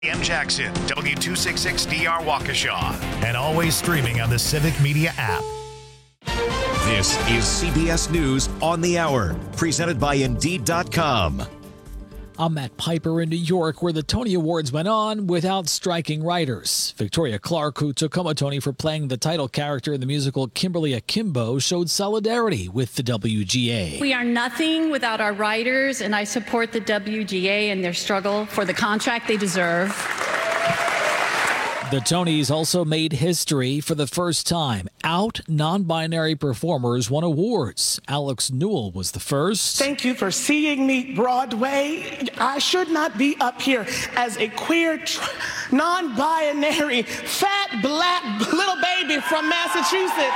M. Jackson, W266DR Waukesha, and always streaming on the Civic Media app. This is CBS News on the Hour, presented by Indeed.com. I'm Matt Piper in New York, where the Tony Awards went on without striking writers. Victoria Clark, who took home a Tony for playing the title character in the musical Kimberly Akimbo, showed solidarity with the WGA. We are nothing without our writers, and I support the WGA in their struggle for the contract they deserve. The Tonys also made history for the first time. Out non-binary performers won awards. Alex Newell was the first. Thank you for seeing me, Broadway. I should not be up here as a queer, non-binary, fat, black little baby from Massachusetts.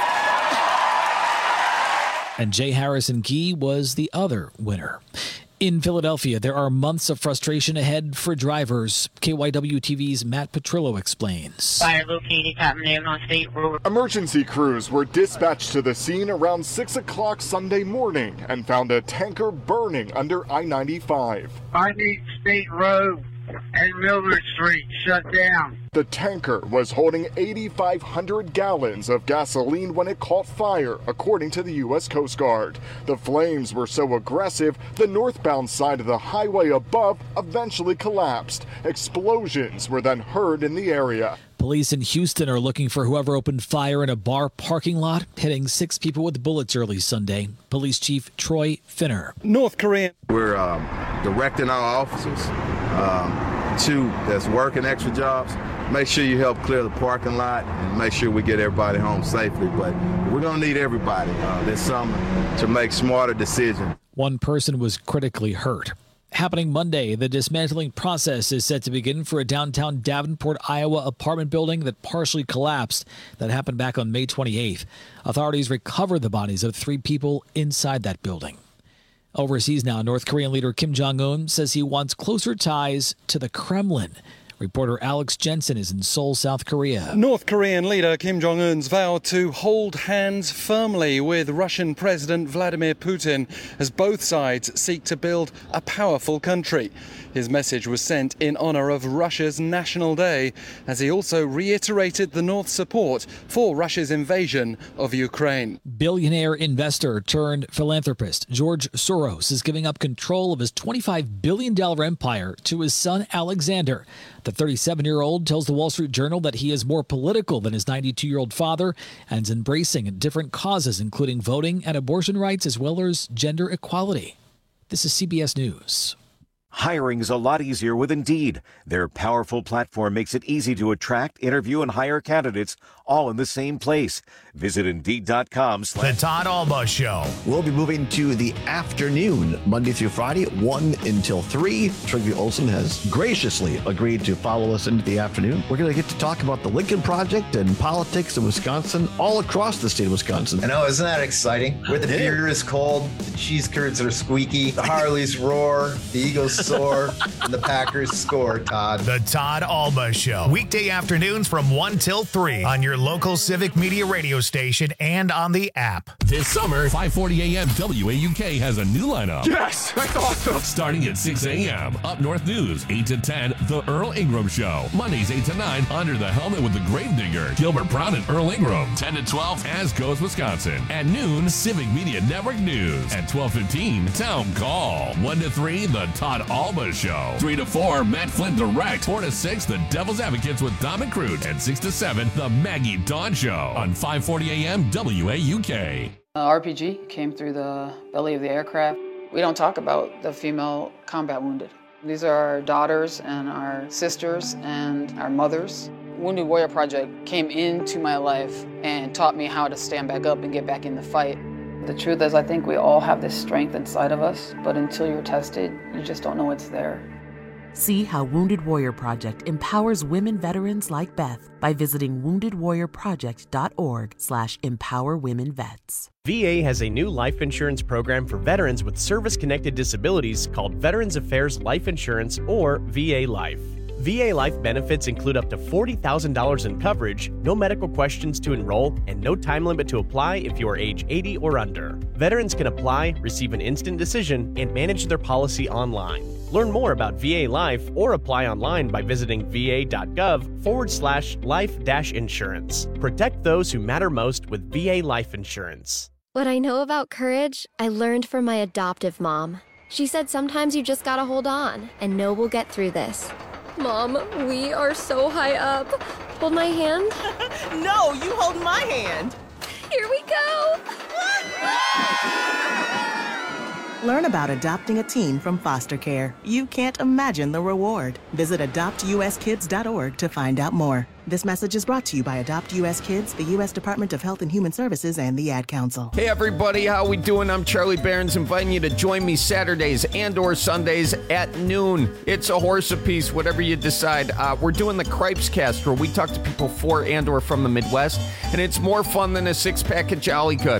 And J. Harrison Key was the other winner. In Philadelphia, there are months of frustration ahead for drivers. KYW-TV's Matt Petrillo explains. Fire located happening on State Road. Emergency crews were dispatched to the scene around 6 o'clock Sunday morning and found a tanker burning under I-95. I need State Road and Miller Street shut down. The tanker was holding 8,500 gallons of gasoline when it caught fire, according to the U.S. Coast Guard. The flames were so aggressive, the northbound side of the highway above eventually collapsed. Explosions were then heard in the area. Police in Houston are looking for whoever opened fire in a bar parking lot, hitting 6 people with bullets early Sunday. Police Chief Troy Finner. North Korean. We're directing our officers that's working extra jobs. Make sure you help clear the parking lot and make sure we get everybody home safely. But we're going to need everybody this summer to make smarter decisions. One person was critically hurt. Happening Monday, the dismantling process is set to begin for a downtown Davenport, Iowa apartment building that partially collapsed. That happened back on May 28th. Authorities recovered the bodies of 3 people inside that building. Overseas now, North Korean leader Kim Jong-un says he wants closer ties to the Kremlin. Reporter Alex Jensen is in Seoul, South Korea. North Korean leader Kim Jong-un's vowed to hold hands firmly with Russian President Vladimir Putin as both sides seek to build a powerful country. His message was sent in honor of Russia's National Day, as he also reiterated the North's support for Russia's invasion of Ukraine. Billionaire investor turned philanthropist George Soros is giving up control of his $25 billion empire to his son Alexander. The 37-year-old tells the Wall Street Journal that he is more political than his 92-year-old father and is embracing different causes, including voting and abortion rights, as well as gender equality. This is CBS News. Hiring is a lot easier with Indeed. Their powerful platform makes it easy to attract, interview, and hire candidates all in the same place. Visit Indeed.com. The Todd Alba Show. We'll be moving to the afternoon, Monday through Friday, 1 until 3. Trygve Olsen has graciously agreed to follow us into the afternoon. We're going to get to talk about the Lincoln Project and politics in Wisconsin, all across the state of Wisconsin. I know, isn't that exciting? Where the beer is cold, the cheese curds are squeaky, the Harleys roar, the Eagles soar, and the Packers score, Todd. The Todd Alba Show. Weekday afternoons from 1 till 3 on your local Civic Media radio station and on the app. This summer, 5:40 a.m. WAUK has a new lineup. Yes, that's awesome. Starting at 6 a.m. Up North News, 8 to 10, The Earl Ingram Show. Mondays, 8 to 9, Under the Helmet with the Gravedigger, Gilbert Brown and Earl Ingram. 10 to 12, As Goes Wisconsin. At noon, Civic Media Network News. At 12:15, Town Call. 1 to 3, The Todd Alba Show. 3 to 4, Matt Flynn Direct. 4 to 6, The Devil's Advocates with Dom and Crute. And 6 to 7, The Maggie Dawn Show on 5:40 a.m. WAUK. RPG came through the belly of the aircraft. We don't talk about the female combat wounded. These are our daughters and our sisters and our mothers. Wounded Warrior Project came into my life and taught me how to stand back up and get back in the fight. The truth is, I think we all have this strength inside of us, but until you're tested, you just don't know it's there. See how Wounded Warrior Project empowers women veterans like Beth by visiting woundedwarriorproject.org/empowerwomenvets. VA has a new life insurance program for veterans with service-connected disabilities called Veterans Affairs Life Insurance, or VA Life. VA Life benefits include up to $40,000 in coverage, no medical questions to enroll, and no time limit to apply if you are age 80 or under. Veterans can apply, receive an instant decision, and manage their policy online. Learn more about VA Life or apply online by visiting va.gov/life-insurance. Protect those who matter most with VA Life Insurance. What I know about courage, I learned from my adoptive mom. She said sometimes you just gotta hold on and know we'll get through this. Mom, we are so high up. Hold my hand. No, you hold my hand. Here we go. Learn about adopting a teen from foster care. You can't imagine the reward. Visit adoptuskids.org to find out more. This message is brought to you by Adopt US Kids, the U.S. Department of Health and Human Services, and the Ad Council. Hey everybody, how we doing? I'm Charlie Barons, inviting you to join me Saturdays and/or Sundays at noon. It's a horse apiece, whatever you decide. We're doing the Cripes Cast, where we talk to people for and/or from the Midwest, and it's more fun than a six-pack of Jolly Good.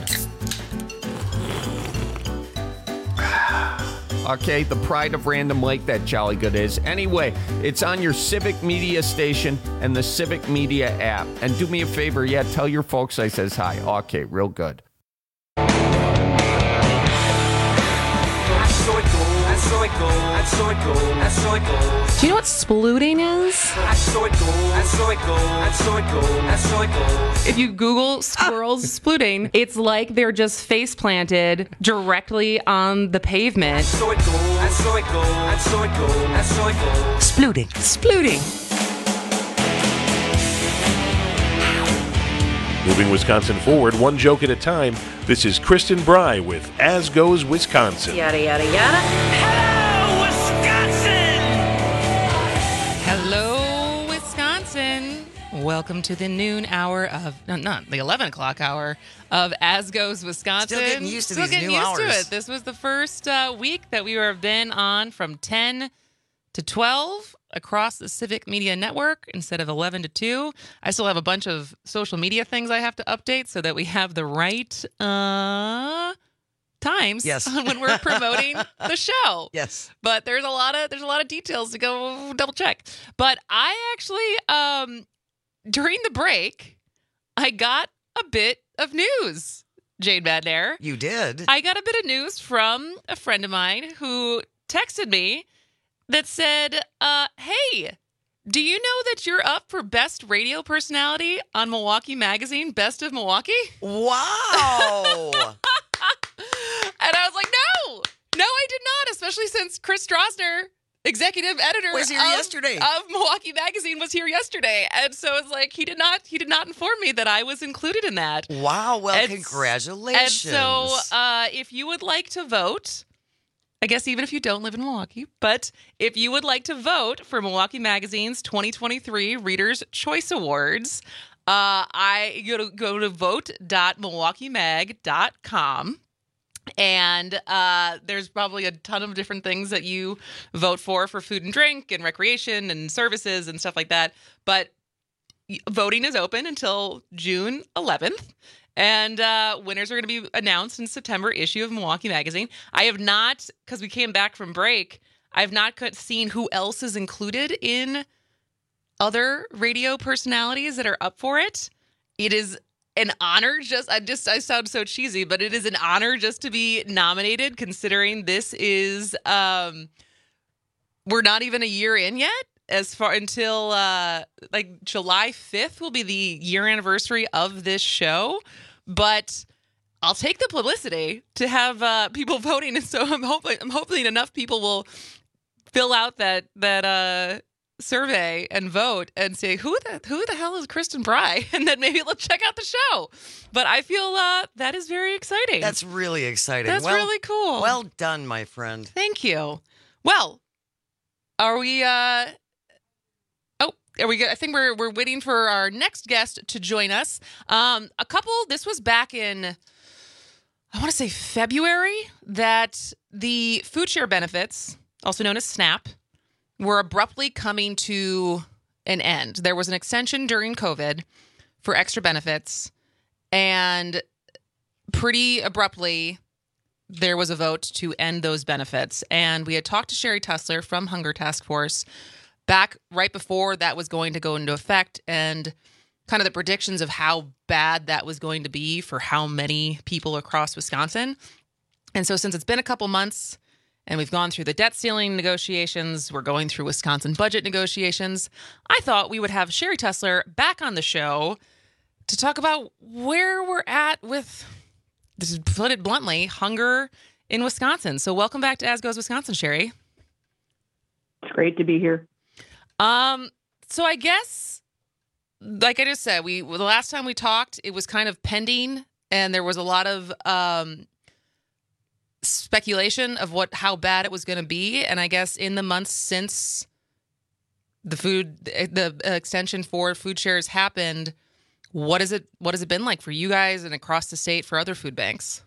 Okay, the pride of Random Lake, that Jolly Good is. Anyway, it's on your Civic Media station and the Civic Media app. And do me a favor, tell your folks I says hi. Okay, real good. Do you know what splooting is? If you Google squirrels splooting, it's like they're just face planted directly on the pavement. Splooting. Moving Wisconsin forward, one joke at a time. This is Kristen Bry with As Goes Wisconsin. Yada, yada, yada. Hello, Wisconsin. Welcome to the noon hour of, not the 11 o'clock hour of As Goes Wisconsin. Still getting used to these new hours. To it. This was the first week that we have been on from 10 to 12 across the Civic Media Network instead of 11 to 2. I still have a bunch of social media things I have to update so that we have the right times when we're promoting the show. Yes. But there's a lot of details to go double check. But I actually during the break I got a bit of news, Jane Madnair. You did. I got a bit of news from a friend of mine who texted me that said, hey, do you know that you're up for Best Radio Personality on Milwaukee Magazine, Best of Milwaukee? Wow. And I was like, no, I did not, especially since Chris Strasner, executive editor was here yesterday of Milwaukee Magazine, was here yesterday. And so it's like he did not inform me that I was included in that. Wow, well, congratulations. And so if you would like to vote, I guess even if you don't live in Milwaukee, but if you would like to vote for Milwaukee Magazine's 2023 Reader's Choice Awards, you go to vote.milwaukeemag.com. And there's probably a ton of different things that you vote for food and drink and recreation and services and stuff like that. But voting is open until June 11th. And winners are going to be announced in September issue of Milwaukee Magazine. I have not, because we came back from break, I have not seen who else is included in other radio personalities that are up for it. It is an honor. I sound so cheesy, but it is an honor just to be nominated, considering this is, we're not even a year in yet. Until July 5th will be the year anniversary of this show. But I'll take the publicity to have people voting, and so I'm hoping enough people will fill out that survey and vote and say who the hell is Kristen Bry, and then maybe they'll check out the show. But I feel that is very exciting. That's really exciting. That's really cool. Well done, my friend. Thank you. Well, are we? Are we good? I think we're waiting for our next guest to join us. This was back in, I want to say February, that the food share benefits, also known as SNAP, were abruptly coming to an end. There was an extension during COVID for extra benefits, and pretty abruptly there was a vote to end those benefits. And we had talked to Sherry Tussler from Hunger Task Force back right before that was going to go into effect, and kind of the predictions of how bad that was going to be for how many people across Wisconsin. And so since it's been a couple months and we've gone through the debt ceiling negotiations, we're going through Wisconsin budget negotiations, I thought we would have Sherry Tussler back on the show to talk about where we're at with, this is put it bluntly, hunger in Wisconsin. So welcome back to As Goes Wisconsin, Sherry. It's great to be here. So I guess, like I just said, the last time we talked, it was kind of pending, and there was a lot of speculation of how bad it was going to be. And I guess in the months since the extension for food shares happened, what has it been like for you guys and across the state for other food banks?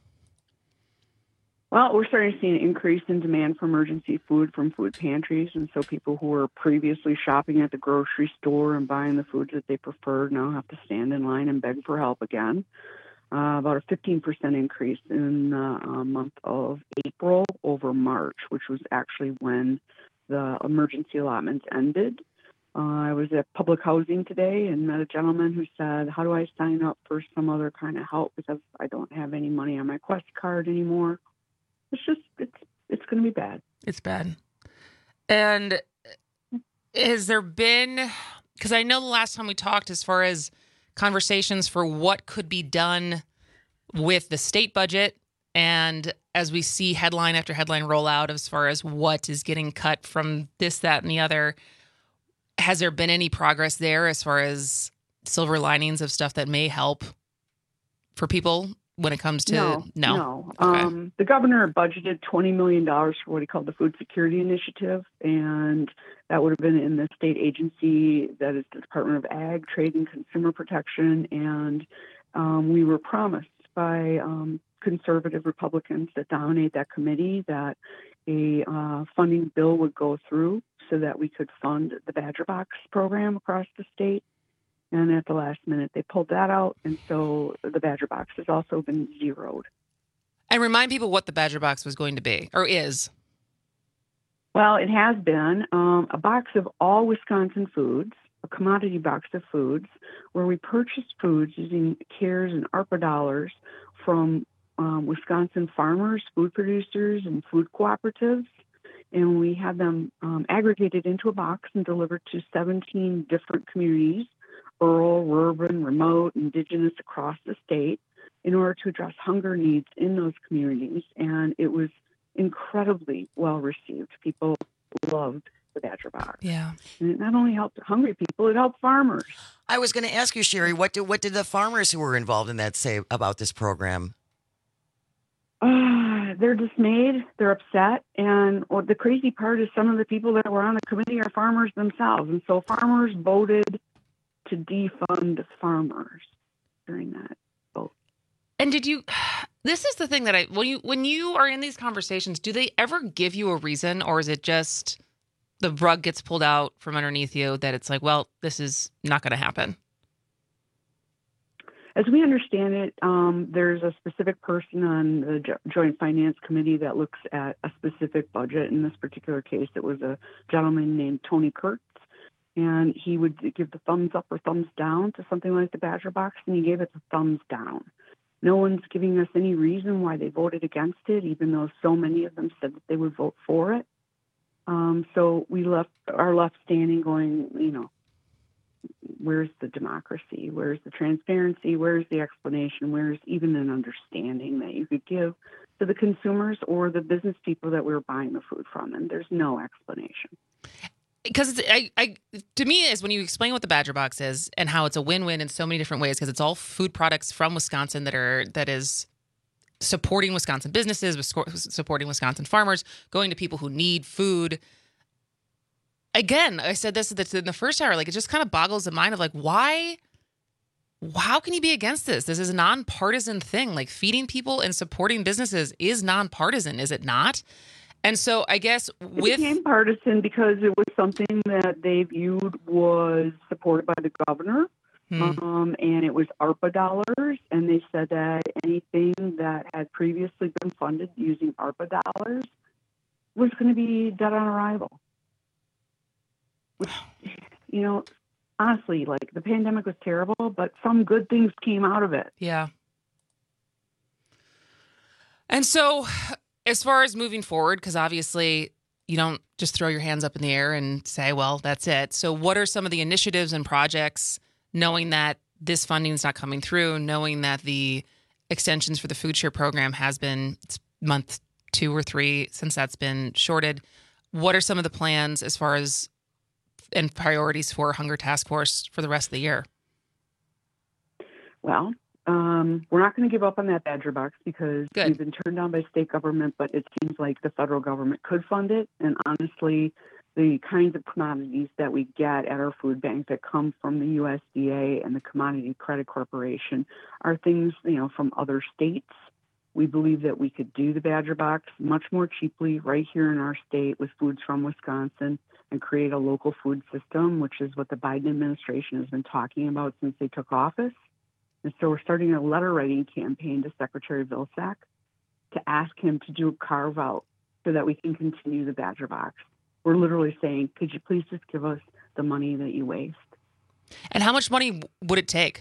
Well, we're starting to see an increase in demand for emergency food from food pantries. And so people who were previously shopping at the grocery store and buying the foods that they preferred now have to stand in line and beg for help again. About a 15% increase in the month of April over March, which was actually when the emergency allotments ended. I was at public housing today and met a gentleman who said, how do I sign up for some other kind of help because I don't have any money on my Quest card anymore? It's going to be bad. It's bad. And has there been, because I know the last time we talked as far as conversations for what could be done with the state budget, and as we see headline after headline roll out as far as what is getting cut from this, that, and the other, has there been any progress there as far as silver linings of stuff that may help for people when it comes to no. Okay. The governor budgeted $20 million for what he called the Food Security Initiative, and that would have been in the state agency that is the Department of Ag, Trade, and Consumer Protection. And we were promised by conservative Republicans that dominate that committee that a funding bill would go through so that we could fund the Badger Box program across the state. And at the last minute, they pulled that out. And so the Badger Box has also been zeroed. And remind people what the Badger Box was going to be, or is. Well, it has been a box of all Wisconsin foods, a commodity box of foods, where we purchased foods using CARES and ARPA dollars from Wisconsin farmers, food producers, and food cooperatives. And we had them aggregated into a box and delivered to 17 different communities, rural, urban, remote, indigenous, across the state, in order to address hunger needs in those communities. And it was incredibly well received. People loved the Badger Box. Yeah. And it not only helped hungry people, it helped farmers. I was going to ask you, Sherry, what did the farmers who were involved in that say about this program? They're dismayed. They're upset. And the crazy part is some of the people that were on the committee are farmers themselves. And so farmers voted to defund farmers during that vote. And this is the thing that when you are in these conversations, do they ever give you a reason, or is it just the rug gets pulled out from underneath you that it's like, well, this is not going to happen? As we understand it, there's a specific person on the Joint Finance Committee that looks at a specific budget. In this particular case, it was a gentleman named Tony Kurtz, and he would give the thumbs up or thumbs down to something like the Badger Box, and he gave it the thumbs down. No one's giving us any reason why they voted against it, even though so many of them said that they would vote for it. So we are left standing going, where's the democracy? Where's the transparency? Where's the explanation? Where's even an understanding that you could give to the consumers or the business people that we were buying the food from? And there's no explanation. Because to me, is when you explain what the Badger Box is and how it's a win-win in so many different ways, because it's all food products from Wisconsin that is supporting Wisconsin businesses, supporting Wisconsin farmers, going to people who need food. Again, I said this in the first hour, like it just kind of boggles the mind of like, why? How can you be against this? This is a nonpartisan thing. Like feeding people and supporting businesses is nonpartisan, is it not? And so I guess it became partisan because it was something that they viewed was supported by the governor. And it was ARPA dollars, and they said that anything that had previously been funded using ARPA dollars was going to be dead on arrival. which, honestly, like the pandemic was terrible, but some good things came out of it. Yeah. And so as far as moving forward, because obviously you don't just throw your hands up in the air and say, well, that's it. So what are some of the initiatives and projects, knowing that this funding is not coming through, knowing that the extensions for the food share program has been month 2 or 3 since that's been shorted? What are some of the plans as far as and priorities for Hunger Task Force for the rest of the year? Well, we're not going to give up on that Badger Box because we've been turned down by state government, but it seems like the federal government could fund it. And honestly, the kinds of commodities that we get at our food bank that come from the USDA and the Commodity Credit Corporation are things, from other states. We believe that we could do the Badger Box much more cheaply right here in our state with foods from Wisconsin and create a local food system, which is what the Biden administration has been talking about since they took office. And so we're starting a letter writing campaign to Secretary Vilsack to ask him to do a carve out so that we can continue the Badger Box. We're literally saying, could you please just give us the money that you waste? And how much money would it take?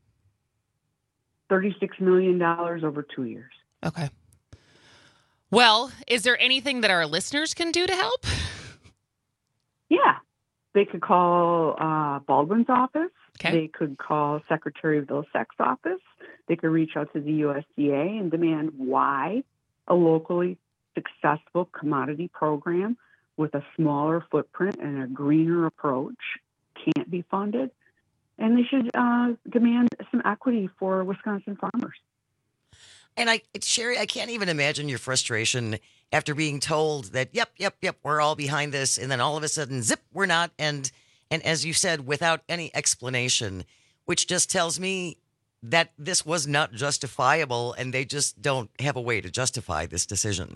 $36 million over 2 years. Okay. Well, is there anything that our listeners can do to help? Yeah. They could call Baldwin's office. Okay. They could call Secretary Vilsack's office. They could reach out to the USDA and demand why a locally successful commodity program with a smaller footprint and a greener approach can't be funded. And they should demand some equity for Wisconsin farmers. And Sherry, I can't even imagine your frustration after being told that, yep, we're all behind this. And then all of a sudden, zip, we're not. And as you said, without any explanation, which just tells me that this was not justifiable and they just don't have a way to justify this decision.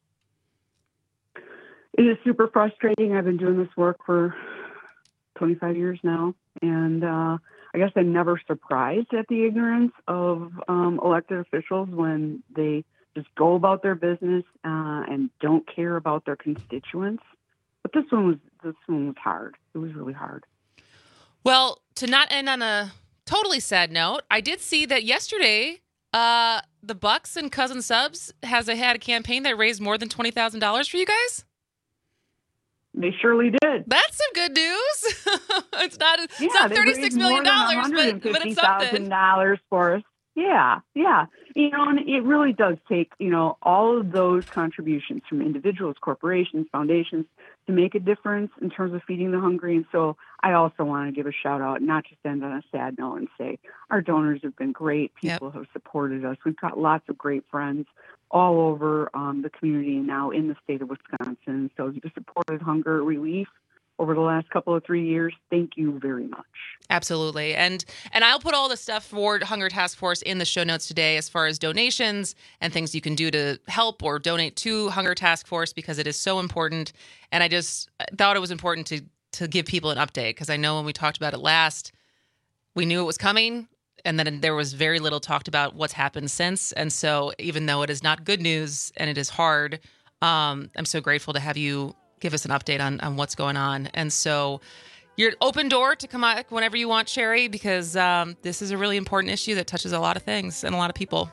It is super frustrating. I've been doing this work for 25 years now. And I guess I'm never surprised at the ignorance of elected officials when they just go about their business and don't care about their constituents. But this one was hard. It was really hard. Well, to not end on a totally sad note, I did see that yesterday the Bucks and Cousin Subs had a campaign that raised more than $20,000 for you guys. They surely did. That's some good news. It's not $36 million, but it's something. $150,000 for us. Yeah. And it really does take, all of those contributions from individuals, corporations, foundations to make a difference in terms of feeding the hungry. And so I also want to give a shout out, not just end on a sad note and say our donors have been great. People have supported us. We've got lots of great friends all over the community and now in the state of Wisconsin. So you supported hunger relief over the last couple of 3 years. Thank you very much. Absolutely. And I'll put all the stuff for Hunger Task Force in the show notes today as far as donations and things you can do to help or donate to Hunger Task Force because it is so important. And I just thought it was important to give people an update because I know when we talked about it last, we knew it was coming. And then there was very little talked about what's happened since. And so even though it is not good news and it is hard, I'm so grateful to have you give us an update on what's going on. And so you're open door to come out whenever you want, Sherry, because this is a really important issue that touches a lot of things and a lot of people.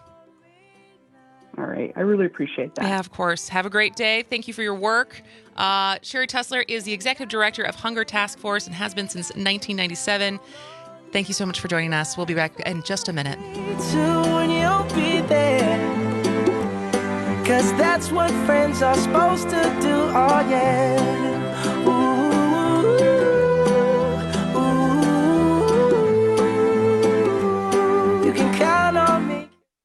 All right. I really appreciate that. Yeah, of course. Have a great day. Thank you for your work. Sherry Tussler is the executive director of Hunger Task Force and has been since 1997. Thank you so much for joining us. We'll be back in just a minute. When you'll be there, 'cause that's what friends are supposed to do. Oh yeah. Ooh, you can count on me.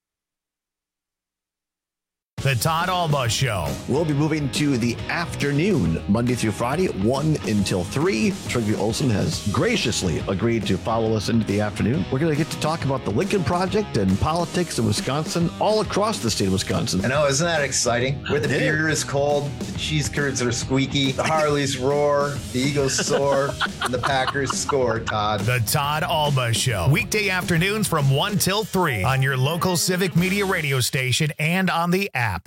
The Todd Alba Show. We'll be moving to the afternoon, Monday through Friday, 1 until 3. Trigby Olson has graciously agreed to follow us into the afternoon. We're going to get to talk about the Lincoln Project and politics in Wisconsin, all across the state of Wisconsin. I know, isn't that exciting? Where the beer is cold, the cheese curds are squeaky, the Harleys roar, the Eagles soar, and the Packers score, Todd. The Todd Alba Show. Weekday afternoons from 1 till 3 on your local Civic Media radio station and on the app.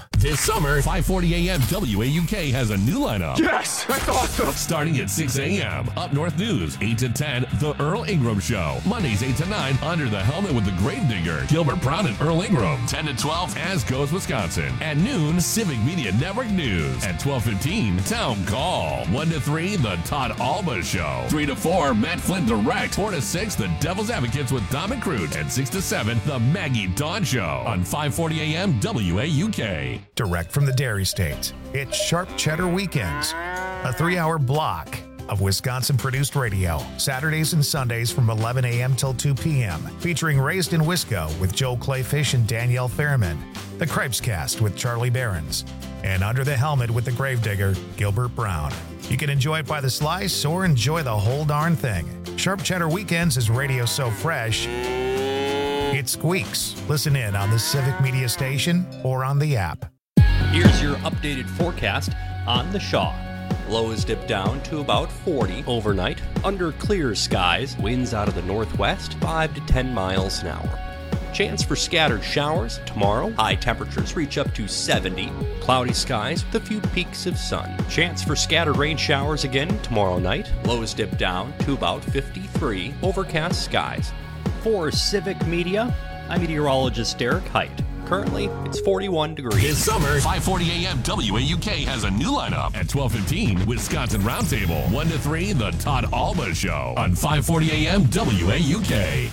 This summer, 5:40 a.m. WAUK has a new lineup. Yes, that's awesome. Starting at 6 a.m. Up North News, 8 to 10, The Earl Ingram Show. Mondays, 8 to 9, Under the Helmet with the Gravedigger, Gilbert Brown and Earl Ingram. 10 to 12, As Goes Wisconsin. At noon, Civic Media Network News. At 12:15, Town Call. 1 to 3, The Todd Alba Show. 3 to 4, Matt Flynn Direct. 4 to 6, The Devil's Advocates with Dom and Crute. And 6 to 7, The Maggie Dawn Show on 5:40 a.m. WAUK. Direct from the Dairy State, it's Sharp Cheddar Weekends, a 3-hour block of Wisconsin-produced radio, Saturdays and Sundays from 11 a.m. till 2 p.m., featuring Raised in Wisco with Joel Clayfish and Danielle Fairman, The Cripes Cast with Charlie Behrens, and Under the Helmet with the Gravedigger, Gilbert Brown. You can enjoy it by the slice or enjoy the whole darn thing. Sharp Cheddar Weekends is radio so fresh, it squeaks. Listen in on the Civic Media Station or on the app. Here's your updated forecast on the Shaw. Lows dip down to about 40 overnight. Under clear skies, winds out of the northwest, 5 to 10 miles an hour. Chance for scattered showers tomorrow. High temperatures reach up to 70. Cloudy skies with a few peaks of sun. Chance for scattered rain showers again tomorrow night. Lows dip down to about 53. Overcast skies. For Civic Media, I'm meteorologist Derek Height. Currently, it's 41 degrees. This summer, 5:40 a.m. WAUK has a new lineup. At 12:15, Wisconsin Roundtable. 1 to 3, The Todd Alba Show on 5:40 a.m. WAUK.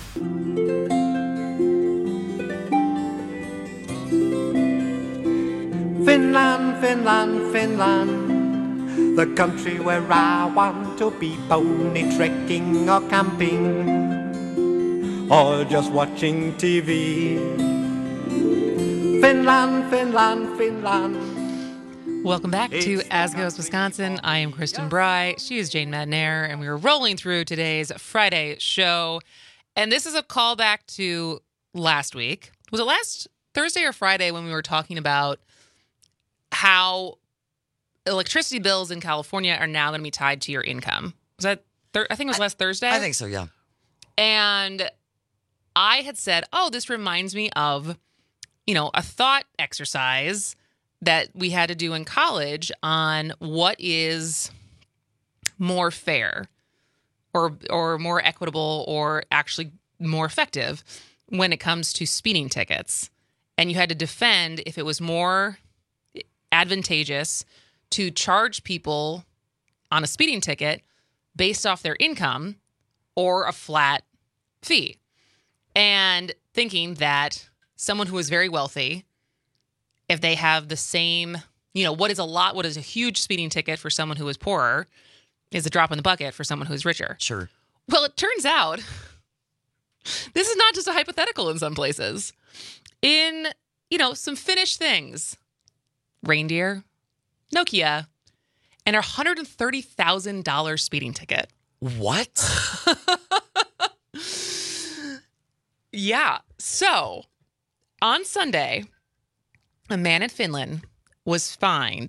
Finland, Finland, Finland, the country where I want to be pony trekking or camping, or just watching TV. Finland, Finland, Finland. Welcome back to As Goes Wisconsin. I am Kristen Bry. She is Jane Madnair, and we are rolling through today's Friday show. And this is a callback to last week. Was it last Thursday or Friday when we were talking about how electricity bills in California are now going to be tied to your income? Was that I think it was last Thursday? I think so, yeah. And I had said, oh, this reminds me of, a thought exercise that we had to do in college on what is more fair or more equitable or actually more effective when it comes to speeding tickets. And you had to defend if it was more advantageous to charge people on a speeding ticket based off their income or a flat fee. And thinking that someone who is very wealthy, if they have the same, what is a huge speeding ticket for someone who is poorer is a drop in the bucket for someone who's richer. Sure. Well, it turns out this is not just a hypothetical in some places. In, some Finnish things, reindeer, Nokia, and a $130,000 speeding ticket. What? Yeah. So on Sunday, a man in Finland was fined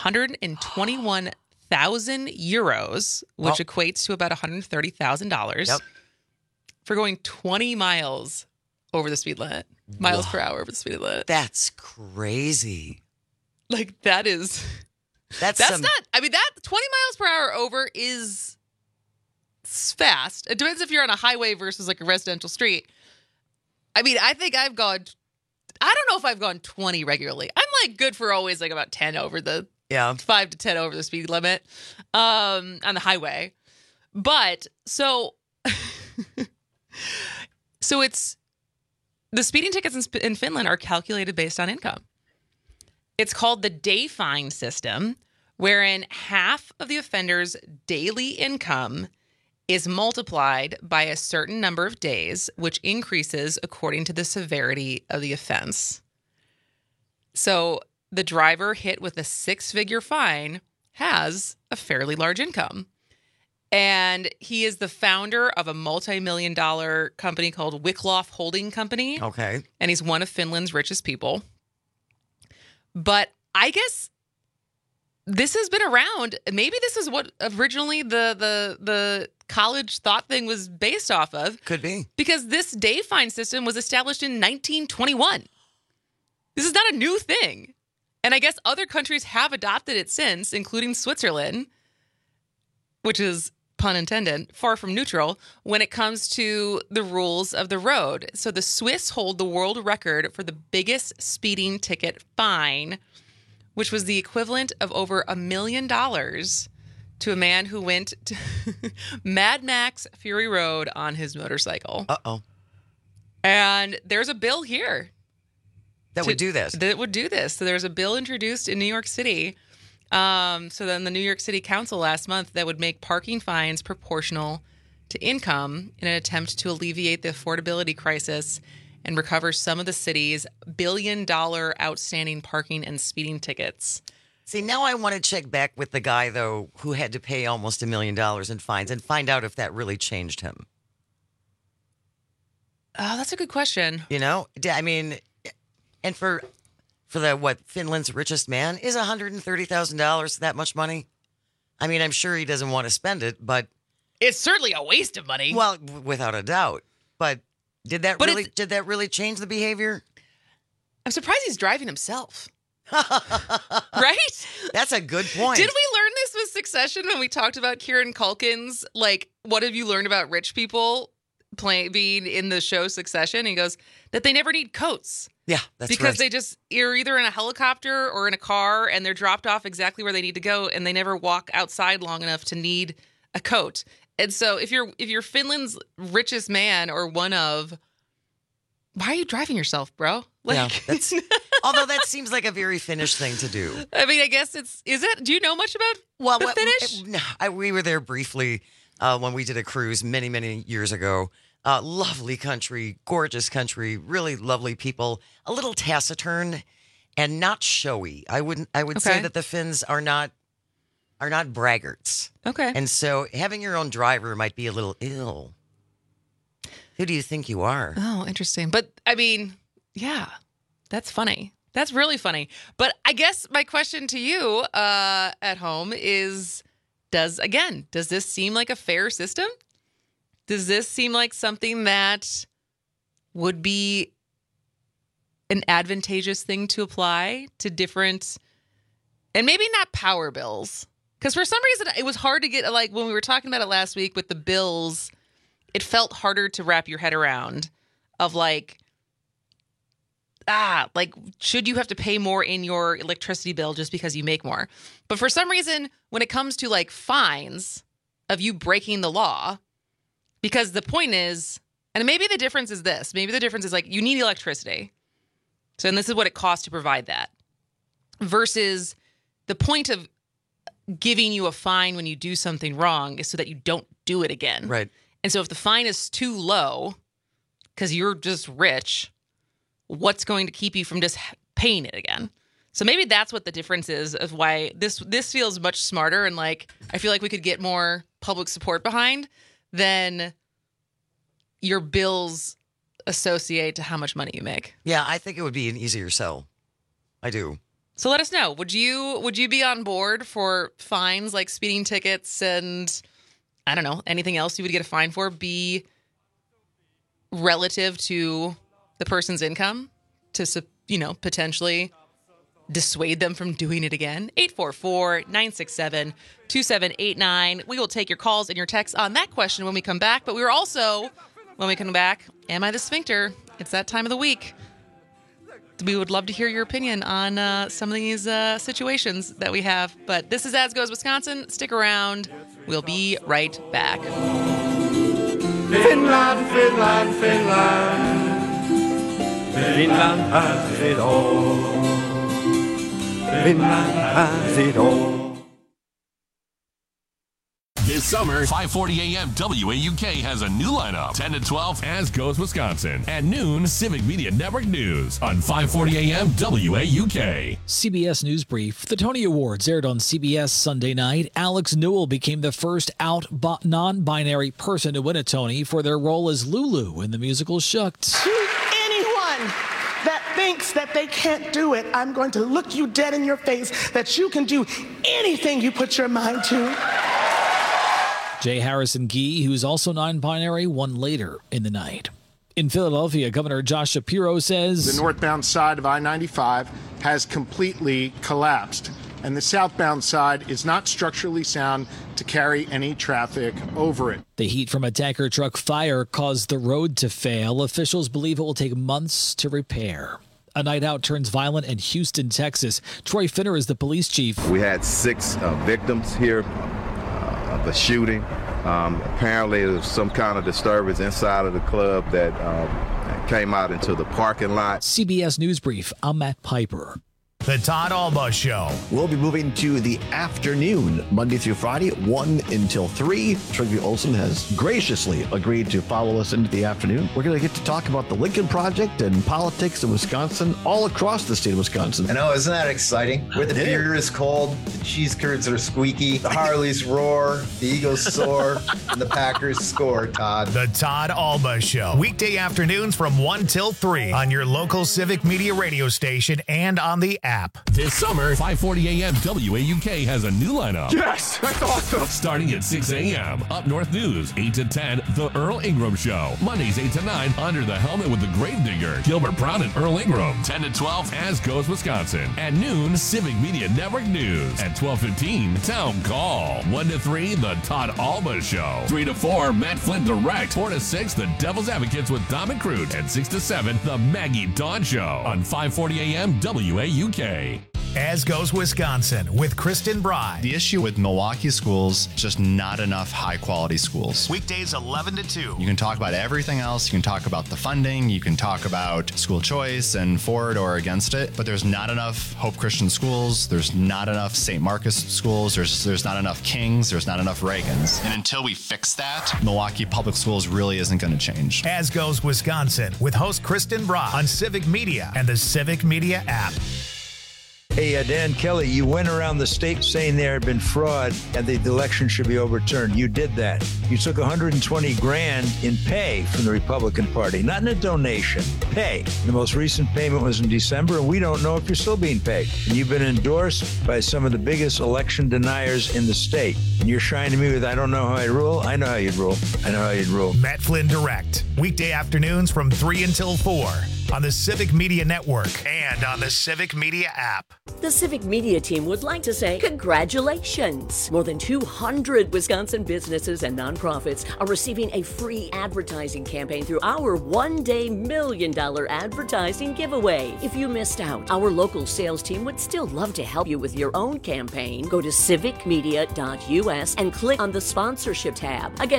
121,000 euros, which equates to about $130,000 for going 20 miles over the speed limit, miles per hour over the speed limit. That's crazy. Like that is, that's not, that 20 miles per hour over is fast. It depends if you're on a highway versus like a residential street. I mean, I think I don't know if I've gone 20 regularly. I'm like good for always like about 10 over the 5 to 10 over the speed limit on the highway. But so it's the speeding tickets in Finland are calculated based on income. It's called the day fine system, wherein half of the offender's daily income is multiplied by a certain number of days, which increases according to the severity of the offense. So the driver hit with a 6-figure fine has a fairly large income. And he is the founder of a multi-million-dollar company called Wickloff Holding Company. Okay. And he's one of Finland's richest people. But I guess this has been around. Maybe this is what originally the college thought thing was based off of. Could be. Because this day fine system was established in 1921. This is not a new thing. And I guess other countries have adopted it since, including Switzerland, which is, pun intended, far from neutral when it comes to the rules of the road. So the Swiss hold the world record for the biggest speeding ticket fine, which was the equivalent of over $1 million to a man who went to Mad Max Fury Road on his motorcycle. Uh-oh. And there's a bill here that would do this. That would do this. So there's a bill introduced in New York City. So then the New York City Council last month that would make parking fines proportional to income in an attempt to alleviate the affordability crisis and recover some of the city's $1 billion outstanding parking and speeding tickets. See, now I want to check back with the guy, though, who had to pay almost $1 million in fines and find out if that really changed him. Oh, that's a good question. You know, I mean, and for the, what, Finland's richest man, is $130,000 that much money? I mean, I'm sure he doesn't want to spend it, but... It's certainly a waste of money. Well, without a doubt. But did that really change the behavior? I'm surprised he's driving himself. Right? That's a good point. Did we learn this with Succession when we talked about Kieran Culkin's, like, what have you learned about rich people being in the show Succession? He goes, that they never need coats. Yeah, that's right. Because they just, you're either in a helicopter or in a car and they're dropped off exactly where they need to go and they never walk outside long enough to need a coat. And so if you're Finland's richest man or one of, why are you driving yourself, bro? Like, yeah, that's, although that seems like a very Finnish thing to do. I mean, I guess is it? Do you know much about the Finnish? We were there briefly when we did a cruise many, many years ago. Lovely country, gorgeous country, really lovely people, a little taciturn and not showy. I would say that the Finns are not braggarts. Okay. And so having your own driver might be a little ill. Who do you think you are? Oh, interesting. But I mean, yeah, that's funny. That's really funny. But I guess my question to you at home is, does this seem like a fair system? Does this seem like something that would be an advantageous thing to apply to different, and maybe not power bills? Because for some reason, it was hard to get, like, when we were talking about it last week with the bills, it felt harder to wrap your head around of like, should you have to pay more in your electricity bill just because you make more? But for some reason, when it comes to like fines of you breaking the law, because the point is, and maybe the difference is this, maybe the difference is like you need electricity. So, and this is what it costs to provide that versus the point of giving you a fine when you do something wrong is so that you don't do it again. Right. And so if the fine is too low because you're just rich, what's going to keep you from just paying it again? So maybe that's what the difference is of why this feels much smarter, and like I feel like we could get more public support behind than your bills associate to how much money you make. Yeah, I think it would be an easier sell. I do. So let us know. Would you be on board for fines like speeding tickets and I don't know, anything else you would get a fine for be relative to the person's income to, potentially dissuade them from doing it again? 844-967-2789. We will take your calls and your texts on that question when we come back. But we were also, when we come back, am I the sphincter? It's that time of the week. We would love to hear your opinion on some of these situations that we have. But this is As Goes Wisconsin. Stick around. We'll be right back. Finland, Finland, Finland. Finland has it all. Finland has it all. This summer, 540 AM WAUK has a new lineup. 10 to 12, As Goes Wisconsin. At noon, Civic Media Network News on 540 AM WAUK. CBS News Brief. The Tony Awards aired on CBS Sunday night. Alex Newell became the first out non-binary person to win a Tony for their role as Lulu in the musical Shucked. To anyone that thinks that they can't do it, I'm going to look you dead in your face that you can do anything you put your mind to. J. Harrison Gee, who's also non-binary, won later in the night. In Philadelphia, Governor Josh Shapiro says the northbound side of I-95 has completely collapsed, and the southbound side is not structurally sound to carry any traffic over it. The heat from a tanker truck fire caused the road to fail. Officials believe it will take months to repair. A night out turns violent in Houston, Texas. Troy Finner is the police chief. We had 6 victims here of the shooting. Apparently there was some kind of disturbance inside of the club that came out into the parking lot. CBS News Brief, I'm Matt Piper. The Todd Alba Show. We'll be moving to the afternoon, Monday through Friday, 1 until 3. Trygve Olsen has graciously agreed to follow us into the afternoon. We're going to get to talk about the Lincoln Project and politics in Wisconsin, all across the state of Wisconsin. I know, isn't that exciting? Where the beer is cold, the cheese curds are squeaky, the Harleys roar, the Eagles soar, and the Packers score, Todd. The Todd Alba Show. Weekday afternoons from 1 till 3 on your local Civic Media radio station and on the app. This summer, 540 AM WAUK has a new lineup. Yes, that's awesome. Starting at 6 a.m. Up North News, 8 to 10, The Earl Ingram Show. Mondays, 8 to 9, Under the Helmet with the Gravedigger, Gilbert Brown and Earl Ingram. 10 to 12, As Goes Wisconsin. At noon, Civic Media Network News. At 12:15, Town Call. 1 to 3, The Todd Alba Show. 3 to 4, Matt Flynn Direct. 4 to 6, The Devil's Advocates with Dom and Crute. And 6 to 7, The Maggie Dawn Show on 540 AM WAUK. As Goes Wisconsin with Kristen Bry. The issue with Milwaukee schools, just not enough high-quality schools. Weekdays 11 to 2. You can talk about everything else. You can talk about the funding. You can talk about school choice and for it or against it. But there's not enough Hope Christian schools. There's not enough St. Marcus schools. There's not enough Kings. There's not enough Reagans. And until we fix that, Milwaukee Public Schools really isn't going to change. As Goes Wisconsin with host Kristen Bry on Civic Media and the Civic Media app. Hey, Dan Kelly, you went around the state saying there had been fraud and the election should be overturned. You did that. You took $120,000 in pay from the Republican Party, not in a donation, pay. The most recent payment was in December, and we don't know if you're still being paid. And you've been endorsed by some of the biggest election deniers in the state. And you're shining me with, I don't know how I'd rule. I know how you'd rule. I know how you'd rule. Matt Flynn Direct. Weekday afternoons from 3 until 4 on the Civic Media Network and on the Civic Media app. The Civic Media team would like to say congratulations. More than 200 Wisconsin businesses and nonprofits are receiving a free advertising campaign through our one-day $1 million advertising giveaway. If you missed out, our local sales team would still love to help you with your own campaign. Go to civicmedia.us and click on the sponsorship tab. Again,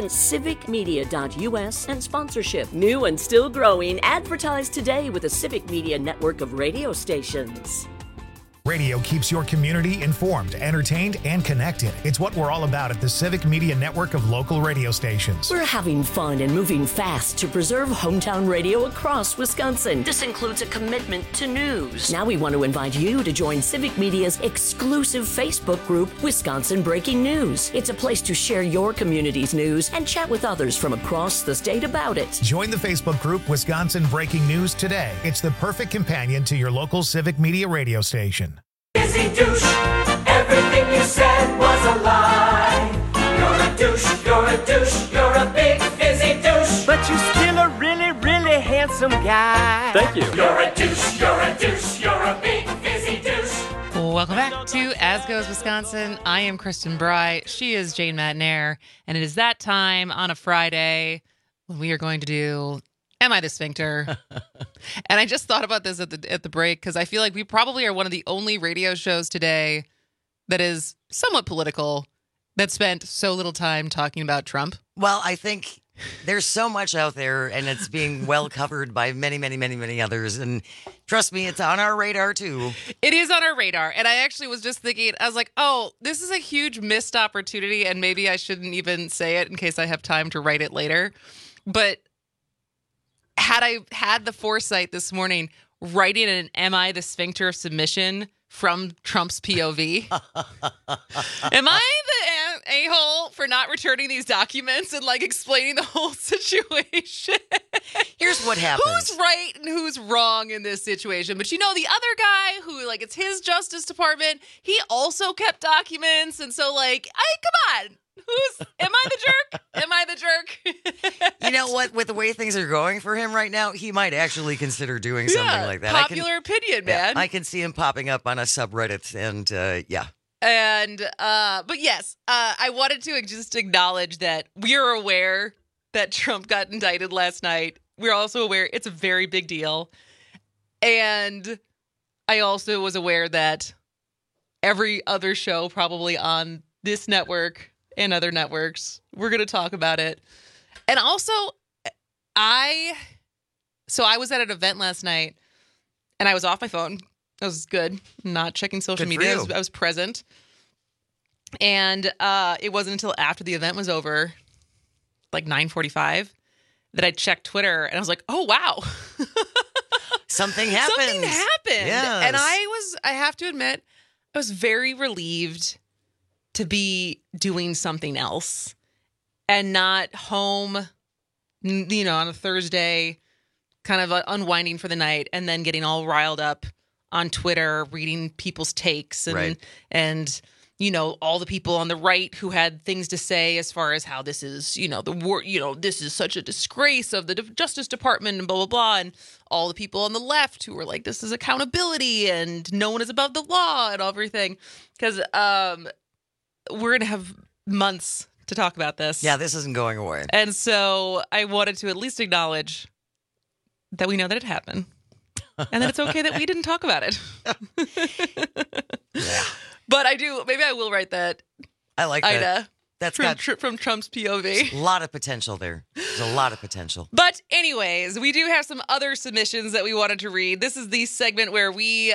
civicmedia.us and sponsorship. New and still growing. Advertise today with a Civic Media network of radio stations. Radio keeps your community informed, entertained, and connected. It's what we're all about at the Civic Media network of local radio stations. We're having fun and moving fast to preserve hometown radio across Wisconsin. This includes a commitment to news. Now we want to invite you to join Civic Media's exclusive Facebook group, Wisconsin Breaking News. It's a place to share your community's news and chat with others from across the state about it. Join the Facebook group Wisconsin Breaking News today. It's the perfect companion to your local Civic Media radio station. Busy douche, everything you said was a lie. You're a douche, you're a douche, you're a big busy douche. But you're still a really, really handsome guy. Thank you. You're a douche, you're a douche, you're a big busy douche. Welcome back to As Goes Wisconsin. I am Kristen Bry. She is Jane Matnair. And it is that time on a Friday when we are going to do Am I the Sphincter? And I just thought about this at the break because I feel like we probably are one of the only radio shows today that is somewhat political that spent so little time talking about Trump. Well, I think there's so much out there and it's being well covered by many, many, many, many others. And trust me, it's on our radar too. It is on our radar. And I actually was just thinking, I was like, oh, this is a huge missed opportunity. And maybe I shouldn't even say it in case I have time to write it later. But had I had the foresight this morning, writing an Am I the Sphincter submission from Trump's POV? Am I the a-hole for not returning these documents and like explaining the whole situation? Here's what happened. Who's right and who's wrong in this situation? But you know, the other guy who like it's his Justice Department, he also kept documents. And so like, come on. Am I the jerk? Am I the jerk? You know what? With the way things are going for him right now, he might actually consider doing something like that. Popular opinion, man. I can see him popping up on a subreddit, and yeah. And but yes, I wanted to just acknowledge that we are aware that Trump got indicted last night. We're also aware it's a very big deal. And I also was aware that every other show probably on this network and other networks, we're going to talk about it. And also, I was at an event last night and I was off my phone. That was good. Not checking social media. I was present. And it wasn't until after the event was over, like 9:45, that I checked Twitter and I was like, oh, wow. Something happened. Something happened. Yes. And I have to admit, I was very relieved to be doing something else and not home, you know, on a Thursday, kind of unwinding for the night and then getting all riled up on Twitter, reading people's takes and you know, all the people on the right who had things to say as far as how this is, you know, the war, you know, this is such a disgrace of the Justice Department and blah, blah, blah. And all the people on the left who were like, this is accountability and no one is above the law and everything. Because we're going to have months to talk about this. Yeah, this isn't going away. And so I wanted to at least acknowledge that we know that it happened and that it's okay that we didn't talk about it. Yeah. But maybe I will write that. I like Ida, that. That's from Trump's POV. A lot of potential there. There's a lot of potential. But anyways, we do have some other submissions that we wanted to read. This is the segment where we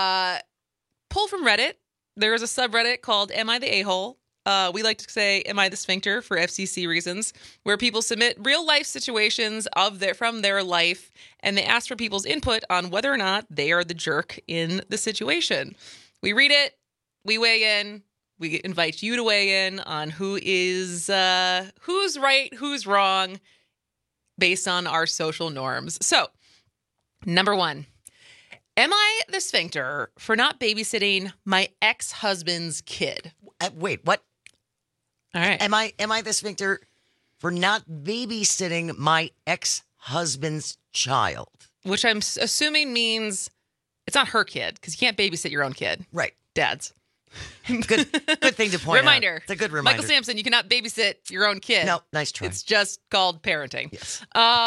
pull from Reddit. There is a subreddit called Am I the A-hole? We like to say, Am I the sphincter, for FCC reasons, where people submit real life situations from their life, and they ask for people's input on whether or not they are the jerk in the situation. We read it. We weigh in. We invite you to weigh in on who's right, who's wrong, based on our social norms. So, number 1, am I the sphincter for not babysitting my ex-husband's kid? Wait, what? All right. Am I the sphincter for not babysitting my ex-husband's child? Which I'm assuming means it's not her kid, because you can't babysit your own kid. Right. Dad's. Good thing to point Reminder. out. It's a good reminder. Michael Sampson, you cannot babysit your own kid. No, nice try. It's just called parenting. Yes.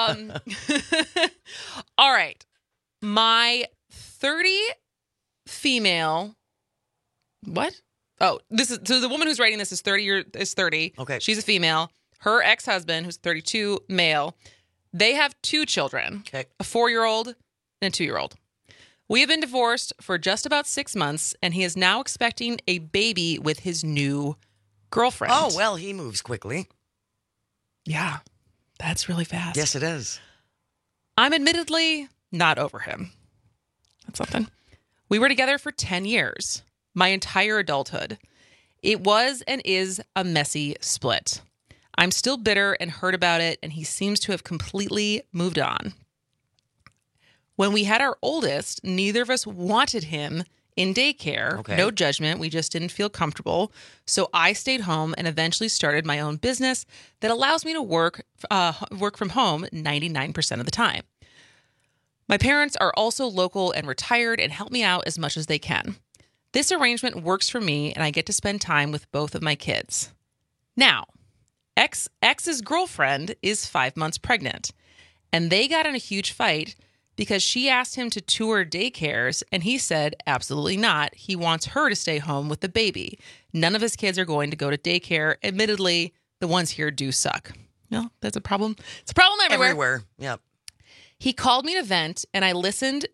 All right. My 30 female. What? Oh, so the woman who's writing this is 30. Okay. She's a female. Her ex-husband, who's 32, male. They have 2 children. Okay. A 4-year-old and a 2-year-old. We have been divorced for just about 6 months, and he is now expecting a baby with his new girlfriend. Oh, well, he moves quickly. Yeah, that's really fast. Yes, it is. I'm admittedly not over him. That's something. We were together for 10 years, my entire adulthood. It was and is a messy split. I'm still bitter and hurt about it, and he seems to have completely moved on. When we had our oldest, neither of us wanted him in daycare. Okay. No judgment. We just didn't feel comfortable. So I stayed home and eventually started my own business that allows me to work from home 99% of the time. My parents are also local and retired and help me out as much as they can. This arrangement works for me, and I get to spend time with both of my kids. Now, ex's girlfriend is 5 months pregnant, and they got in a huge fight because she asked him to tour daycares, and he said absolutely not. He wants her to stay home with the baby. None of his kids are going to go to daycare. Admittedly, the ones here do suck. No, that's a problem. It's a problem everywhere. Yep. He called me to vent, and I listened.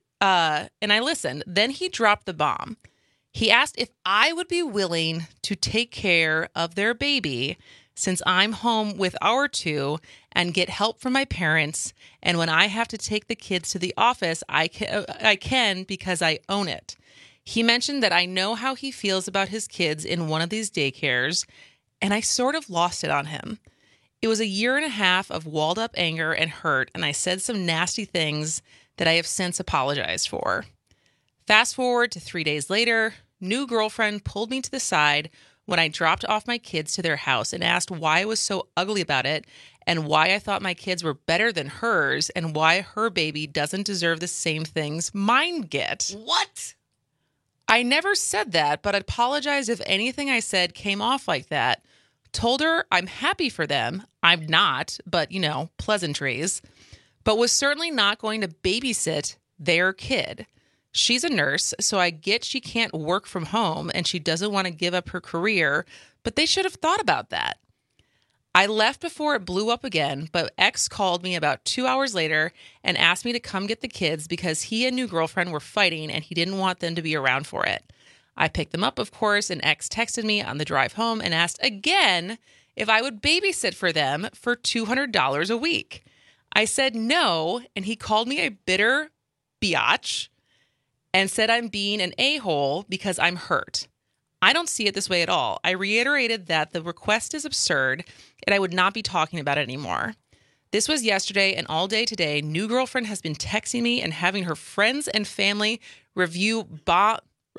Then he dropped the bomb. He asked if I would be willing to take care of their baby since I'm home with our 2 and get help from my parents. And when I have to take the kids to the office, I can because I own it. He mentioned that I know how he feels about his kids in one of these daycares, and I sort of lost it on him. It was a 1.5 years of walled up anger and hurt, and I said some nasty things that I have since apologized for. Fast forward to 3 days later, new girlfriend pulled me to the side when I dropped off my kids to their house and asked why I was so ugly about it and why I thought my kids were better than hers and why her baby doesn't deserve the same things mine get. What? I never said that, but apologized if anything I said came off like that. Told her I'm happy for them. I'm not, but, pleasantries. But was certainly not going to babysit their kid. She's a nurse, so I get she can't work from home and she doesn't want to give up her career, but they should have thought about that. I left before it blew up again, but X called me about 2 hours later and asked me to come get the kids because he and new girlfriend were fighting and he didn't want them to be around for it. I picked them up, of course, and X texted me on the drive home and asked again if I would babysit for them for $200 a week. I said no, and he called me a bitter biatch and said I'm being an a-hole because I'm hurt. I don't see it this way at all. I reiterated that the request is absurd and I would not be talking about it anymore. This was yesterday, and all day today, new girlfriend has been texting me and having her friends and family review bomb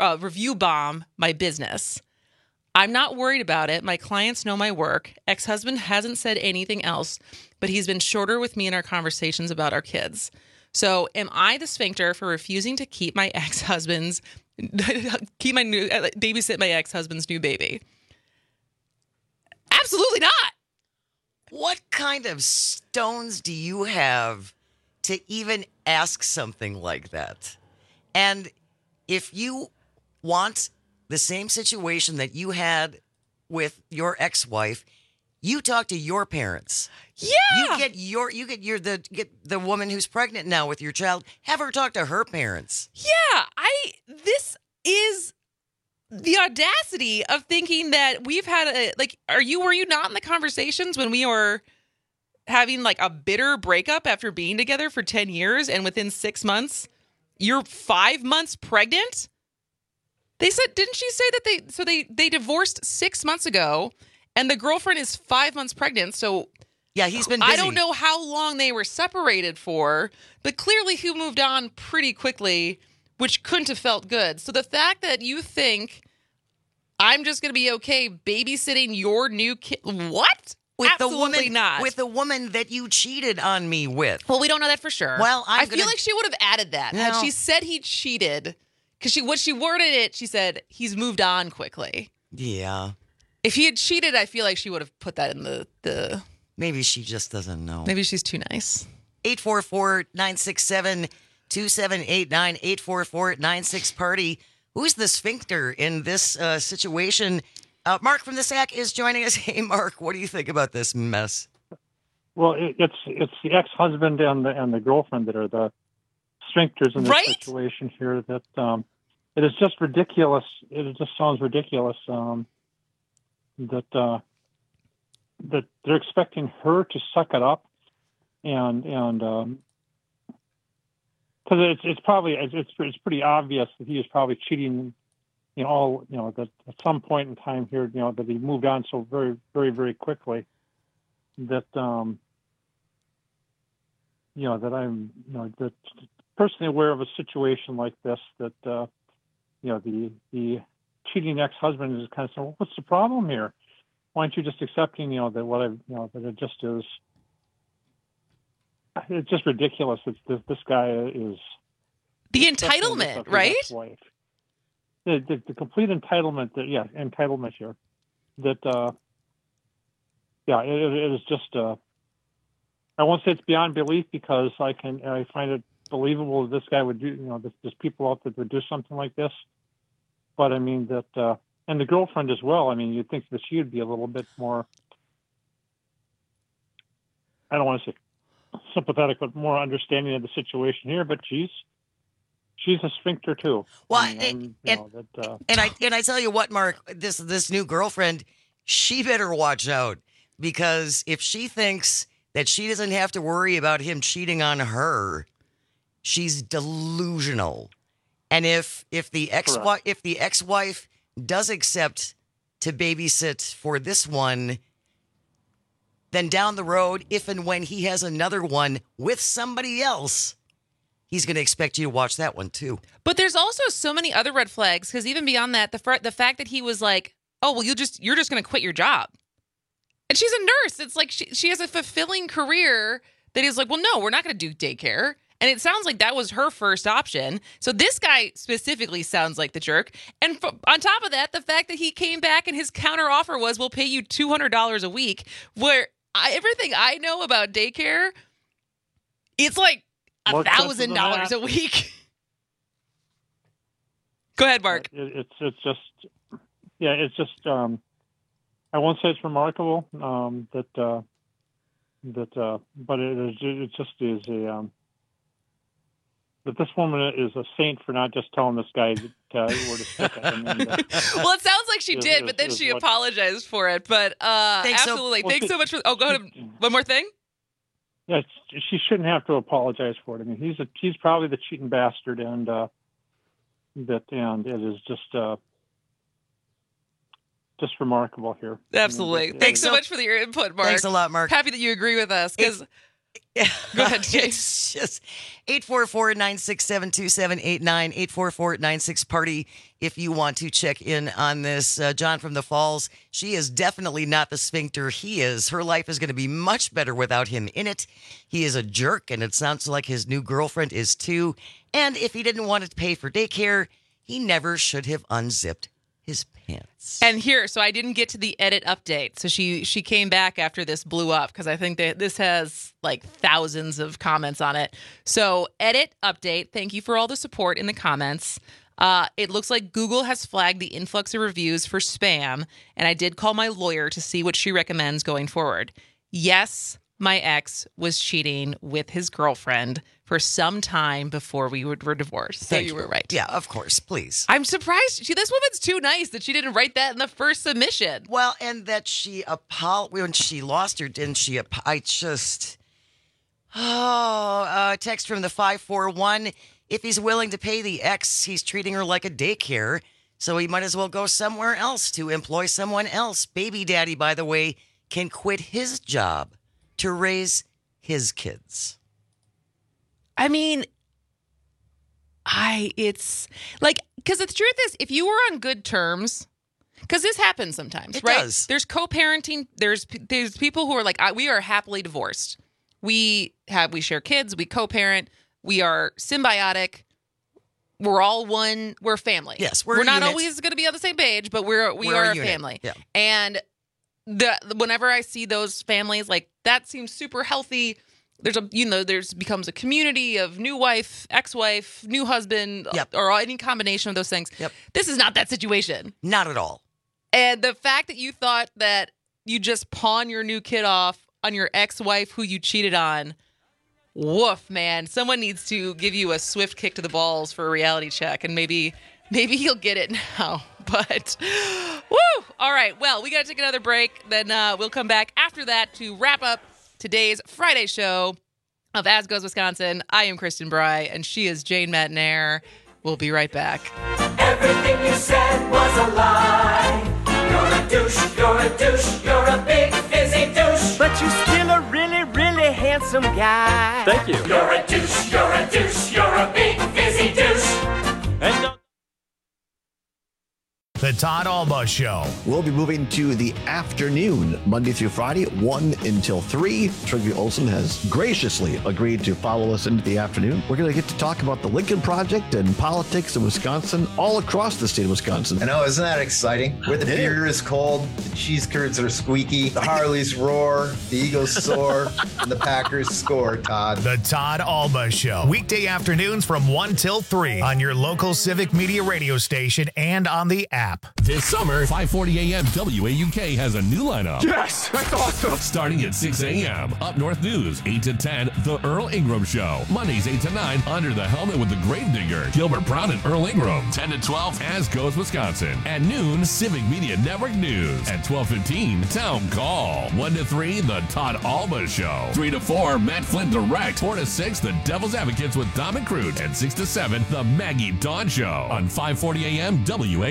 my business. I'm not worried about it. My clients know my work. Ex-husband hasn't said anything else, but he's been shorter with me in our conversations about our kids. So am I the sphincter for refusing to keep my ex-husband's, babysit my ex-husband's new baby? Absolutely not. What kind of stones do you have to even ask something like that? And if you want the same situation that you had with your ex-wife, you talk to your parents. Yeah. You get the woman who's pregnant now with your child. Have her talk to her parents. Yeah, this is the audacity of thinking that we've had were you not in the conversations when we were having like a bitter breakup after being together for 10 years and within 6 months you're 5 months pregnant? They said, didn't she say that they divorced 6 months ago and the girlfriend is 5 months pregnant? So yeah, he's been busy. I don't know how long they were separated for, but clearly he moved on pretty quickly, which couldn't have felt good. So the fact that you think I'm just going to be okay babysitting your new kid, what? Absolutely not. With the woman that you cheated on me with. Well, we don't know that for sure. Well, I feel like she would have added that. Had she said he cheated, because what she worded it, she said he's moved on quickly. Yeah. If he had cheated, I feel like she would have put that in the... Maybe she just doesn't know. Maybe she's too nice. 844-967-2789, 844-96-PARTY. Who's the sphincter in this situation? Mark from the SAC is joining us. Hey, Mark, what do you think about this mess? Well, it's the ex-husband and the girlfriend that are the sphincters in this situation here. That it is just ridiculous. It just sounds ridiculous that they're expecting her to suck it up, and because it's pretty obvious that he was probably cheating. That at some point in time here, that he moved on so very, very, very quickly that, that I'm, that personally aware of a situation like this, that, the cheating ex-husband is kind of saying, well, what's the problem here? Why aren't you just accepting, that that it just is, it's just ridiculous. This guy is. The entitlement, right? The complete entitlement entitlement here. That it is just I won't say it's beyond belief because I find it believable that this guy would do there's people out there that would do something like this. But I mean that and the girlfriend as well. I mean, you'd think that she would be a little bit more, I don't want to say sympathetic, but more understanding of the situation here, but she's a sphincter too. Well, and I tell you what, Mark, this new girlfriend, she better watch out, because if she thinks that she doesn't have to worry about him cheating on her, she's delusional. And if the ex-wife does accept to babysit for this one, then down the road, if and when he has another one with somebody else, he's going to expect you to watch that one too. But there's also so many other red flags, because even beyond that, the fact that he was like oh, well, you're just going to quit your job. And she's a nurse. It's like she has a fulfilling career that is like, well, no, we're not going to do daycare. And it sounds like that was her first option. So this guy specifically sounds like the jerk. And on top of that, the fact that he came back and his counter offer was, we'll pay you $200 a week, where everything I know about daycare, it's like $1,000 a week. Go ahead, Mark. It's just I won't say it's remarkable but it just is a that this woman is a saint for not just telling this guy where to stick it. I mean, well, it sounds like she did, but then she apologized for it. But absolutely, thanks so much for. Oh, go ahead. One more thing. Yeah, she shouldn't have to apologize for it. I mean, he's probably the cheating bastard, and it is just remarkable here. Absolutely. I mean, thanks so much for your input, Mark. Thanks a lot, Mark. Happy that you agree with us, because. Go ahead, Jay. It's just 844-967-2789, 844-96-PARTY if you want to check in on this. John from the Falls, she is definitely not the sphincter he is. Her life is going to be much better without him in it. He is a jerk, and it sounds like his new girlfriend is too. And if he didn't want to pay for daycare, he never should have unzipped his pants. And here, so I didn't get to the edit update. So she came back after this blew up, because I think that this has like thousands of comments on it. So edit update. Thank you for all the support in the comments. It looks like Google has flagged the influx of reviews for spam, and I did call my lawyer to see what she recommends going forward. Yes, my ex was cheating with his girlfriend for some time before we were divorced. So you were right. Yeah, of course. Please. I'm surprised. This woman's too nice that she didn't write that in the first submission. Well, and that she when she lost her, didn't she? Text from the 541. If he's willing to pay the ex, he's treating her like a daycare, so he might as well go somewhere else to employ someone else. Baby daddy, by the way, can quit his job to raise his kids. I mean, it's like, because the truth is, if you were on good terms, because this happens sometimes, it right? Does. There's co-parenting. There's people who are like, we are happily divorced. We share kids. We co-parent. We are symbiotic. We're all one. We're family. Yes, we're not always going to be on the same page, but we are a family. Yeah. And whenever I see those families, like, that seems super healthy. There's becomes a community of new wife, ex-wife, new husband, or any combination of those things. Yep. This is not that situation. Not at all. And the fact that you thought that you just pawn your new kid off on your ex-wife who you cheated on, woof, man. Someone needs to give you a swift kick to the balls for a reality check, and maybe he'll get it now. But, woo! All right, well, we got to take another break. Then we'll come back after that to wrap up today's Friday show of As Goes Wisconsin. I am Kristen Bry, and she is Jane Matnair. We'll be right back. Everything you said was a lie. You're a douche, you're a douche, you're a big fizzy douche. But you're still a really, really handsome guy. Thank you. You're a douche, you're a douche, you're a big fizzy douche. And The Todd Alba Show. We'll be moving to the afternoon, Monday through Friday, 1 until 3. Trigby Olson has graciously agreed to follow us into the afternoon. We're going to get to talk about the Lincoln Project and politics in Wisconsin, all across the state of Wisconsin. I know, isn't that exciting? Where the beer is cold, the cheese curds are squeaky, the Harleys roar, the Eagles soar, and the Packers score, Todd. The Todd Alba Show. Weekday afternoons from 1 till 3 on your local Civic Media radio station and on the app. This summer, 540 AM WAUK has a new lineup. Yes, that's awesome. Starting at 6 a.m. Up North News, 8 to 10, The Earl Ingram Show. Mondays, 8 to 9, Under the Helmet with the Gravedigger, Gilbert Brown and Earl Ingram. 10 to 12, As Goes Wisconsin. At noon, Civic Media Network News. At 12:15, Town Call. 1 to 3, The Todd Alba Show. 3 to 4, Matt Flynn Direct. 4 to 6, The Devil's Advocates with Dom and Crute. And 6 to 7, The Maggie Dawn Show on 540 AM WAUK.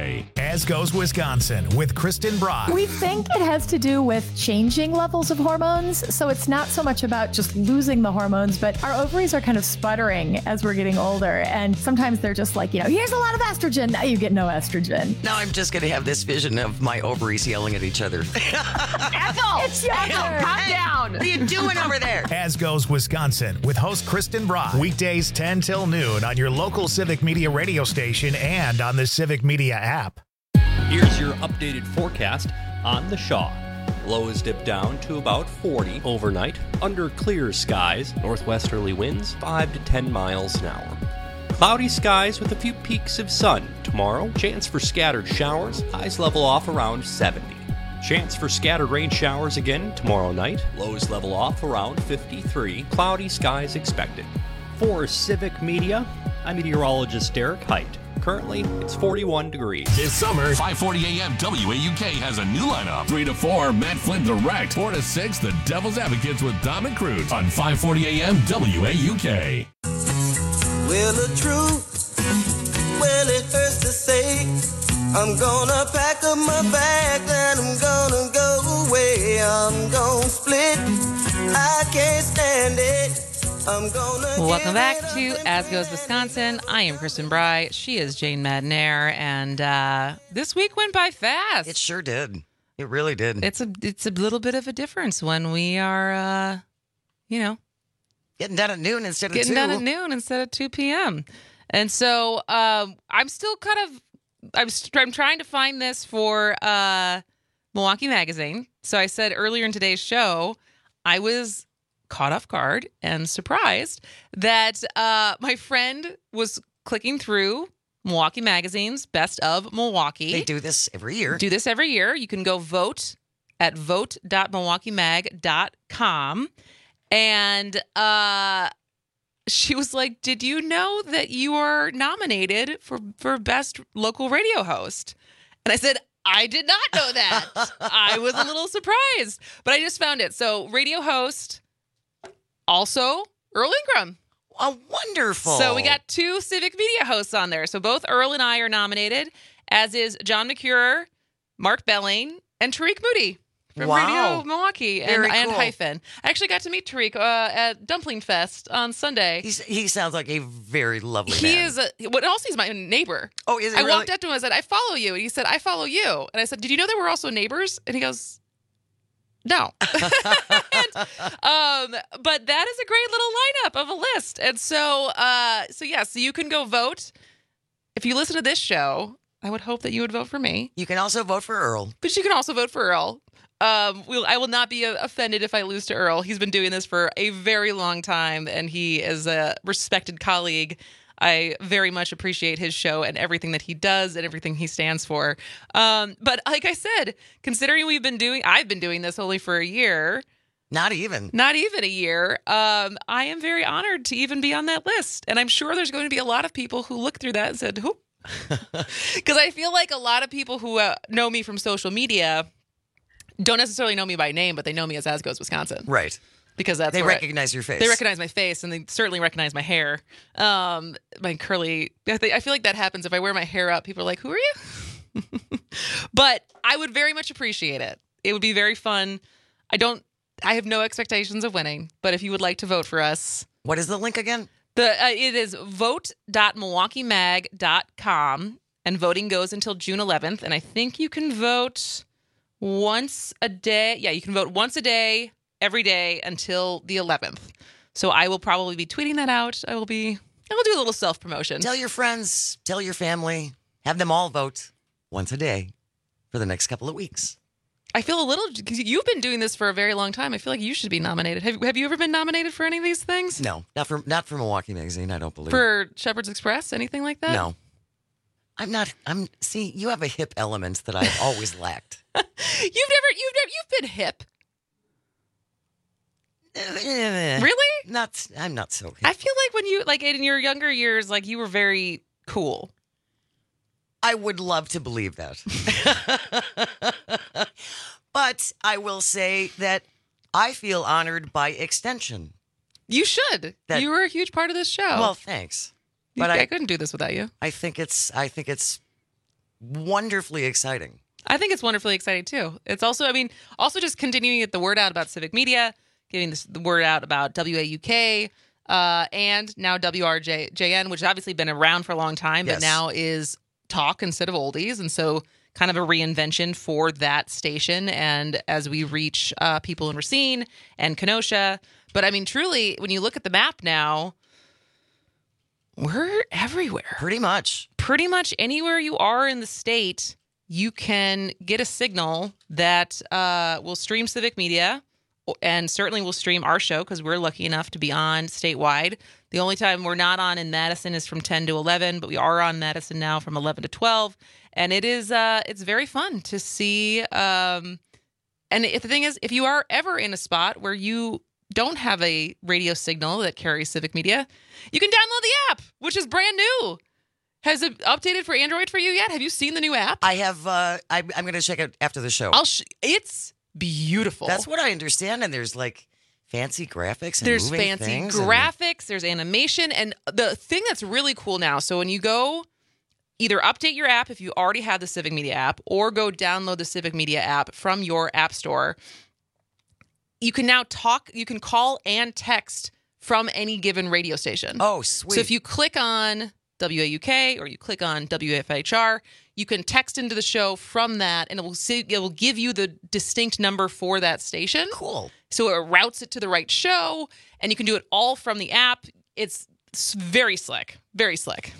As Goes Wisconsin with Kristen Bry. We think it has to do with changing levels of hormones. So it's not so much about just losing the hormones, but our ovaries are kind of sputtering as we're getting older. And sometimes they're just like, here's a lot of estrogen. Now you get no estrogen. Now I'm just going to have this vision of my ovaries yelling at each other. Ethel! It's your turn. Calm down. What are you doing over there? As Goes Wisconsin with host Kristen Bry. Weekdays 10 till noon on your local Civic Media radio station and on the Civic Media app. Here's your updated forecast on the Shaw. Lows dip down to about 40 overnight. Under clear skies, northwesterly winds 5 to 10 miles an hour. Cloudy skies with a few peaks of sun. Tomorrow, chance for scattered showers. Highs level off around 70. Chance for scattered rain showers again tomorrow night. Lows level off around 53. Cloudy skies expected. For Civic Media, I'm meteorologist Derek Height. Currently, it's 41 degrees. This summer, 540 AM WAUK has a new lineup. 3 to 4, Matt Flynn Direct. 4 to 6, The Devil's Advocates with Dom and Cruz on 540 AM WAUK. Well, the truth, well, it hurts to say. I'm gonna pack up my bag and I'm gonna go away. I'm gonna split. I can't stand it. Welcome back to As Goes Wisconsin. I am Kristen Bry. She is Jane Madnair, and this week went by fast. It sure did. It really did. It's a little bit of a difference when we are, getting done at noon instead of 2. Getting done at noon instead of 2 p.m. And so I'm still I'm trying to find this for Milwaukee Magazine. So I said earlier in today's show, I was caught off guard and surprised that my friend was clicking through Milwaukee Magazine's Best of Milwaukee. They do this every year. You can go vote at vote.milwaukeemag.com. And she was like, did you know that you are nominated for Best Local Radio Host? And I said, I did not know that. I was a little surprised, but I just found it. So radio host... Also, Earl Ingram. Oh, wonderful. So we got 2 Civic Media hosts on there. So both Earl and I are nominated, as is John McCure, Mark Belling, and Tariq Moody from Radio Milwaukee and Hyphen. I actually got to meet Tariq at Dumpling Fest on Sunday. He sounds like a very lovely man. He is. What else? He's my neighbor. Oh, is he I really? walked up to him and I said, I follow you. And he said, I follow you. And I said, did you know they were also neighbors? And he goes... No. But that is a great little lineup of a list. And so you can go vote. If you listen to this show, I would hope that you would vote for me. You can also vote for Earl. But you can also vote for Earl. I will not be offended if I lose to Earl. He's been doing this for a very long time, and he is a respected colleague. I very much appreciate his show and everything that he does and everything he stands for. But like I said, considering I've been doing this only for a year. Not even a year. I am very honored to even be on that list. And I'm sure there's going to be a lot of people who look through that and said, who? Because I feel like a lot of people who know me from social media don't necessarily know me by name, but they know me as Goes Wisconsin. Right. Because they recognize your face. They recognize my face, and they certainly recognize my hair. My curly... I feel like that happens if I wear my hair up. People are like, who are you? But I would very much appreciate it. It would be very fun. I have no expectations of winning, but if you would like to vote for us... What is the link again? It is vote.milwaukeemag.com, and voting goes until June 11th, and I think you can vote once a day. Yeah, you can vote once a day, every day until the 11th. So I will probably be tweeting that out. I will do a little self-promotion. Tell your friends, tell your family, have them all vote once a day for the next couple of weeks. I feel a little, because you've been doing this for a very long time. I feel like you should be nominated. Have you ever been nominated for any of these things? No, not for Milwaukee Magazine, I don't believe. For Shepherd's Express, anything like that? No. See, you have a hip element that I've always lacked. You've been hip. Really? I'm not so hip. I feel like when you, in your younger years, you were very cool. I would love to believe that. But I will say that I feel honored by extension. You should. You were a huge part of this show. Well, thanks. But I couldn't do this without you. I think it's wonderfully exciting. I think it's wonderfully exciting too. It's also, also just continuing to get the word out about civic media, getting the word out about WAUK, and now WRJN, which has obviously been around for a long time, but now is talk instead of oldies. And so kind of a reinvention for that station. And as we reach people in Racine and Kenosha, but truly, when you look at the map now, we're everywhere. Pretty much. Pretty much anywhere you are in the state, you can get a signal that will stream civic media and certainly will stream our show because we're lucky enough to be on statewide. The only time we're not on in Madison is from 10 to 11, but we are on Madison now from 11 to 12. And it is it's very fun to see. And the thing is, if you are ever in a spot where you don't have a radio signal that carries civic media, you can download the app, which is brand new. Has it updated for Android for you yet? Have you seen the new app? I have. I'm going to check it after the show. It's beautiful. That's what I understand. And there's like fancy graphics. And there's moving fancy things graphics. There's animation. And the thing that's really cool now, so when you go either update your app if you already have the Civic Media app or go download the Civic Media app from your app store, you can now you can call and text from any given radio station. Oh, sweet. So if you click on WAUK or you click on WFHR, you can text into the show from that, and it will give you the distinct number for that station. Cool. So it routes it to the right show, and you can do it all from the app. It's very slick. Very slick.